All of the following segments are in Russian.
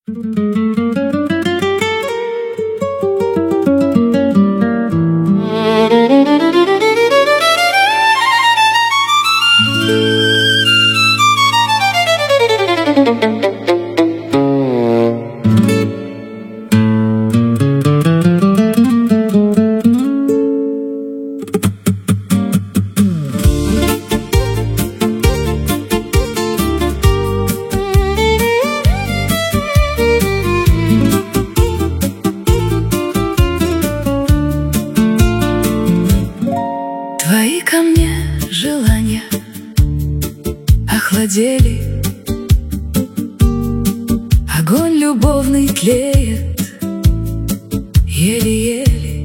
Твои ко мне желания охладели, огонь любовный тлеет еле-еле.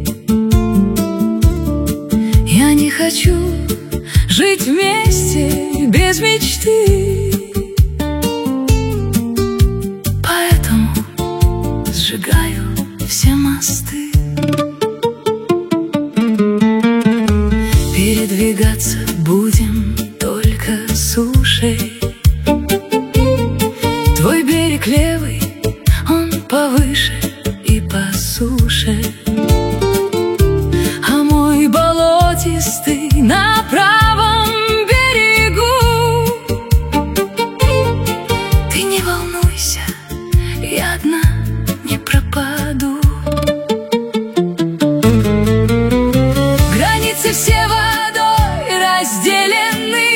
Я не хочу жить вместе без мечты, поэтому сжигаю все мосты. Передвигаться будем только сушей. Твой берег левый, он повыше и по суше, а мой болотистый на правом берегу. Ты не волнуйся, я одна не пропаду. Границы все водой разделены,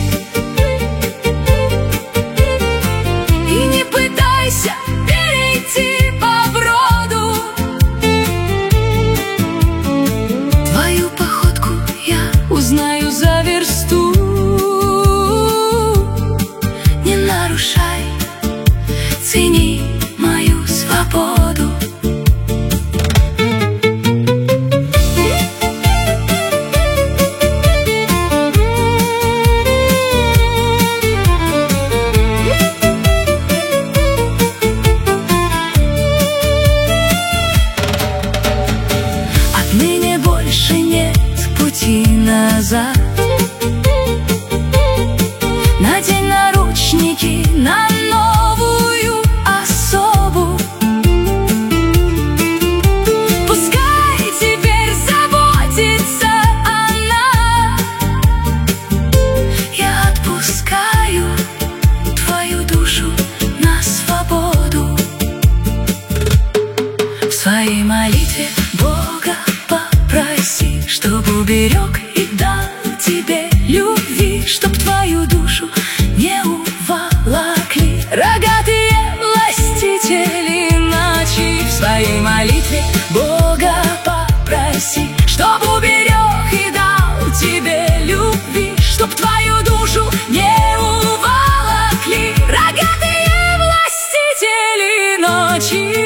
и не пытайся перейти по броду. Твою походку я узнаю за версту. Не нарушай, цени мою свободу. Отныне больше нет пути назад. Надень наручники на новую особу. Пускай теперь заботится она. Я отпускаю твою душу на свободу. В своей молитве Бога попроси, чтоб уберег и дал тебе любви, чтоб твою душу не уволокли рогатые властители ночи. В своей молитве Бога попроси, чтоб уберег и дал тебе любви, чтоб твою душу не уволокли рогатые властители ночи.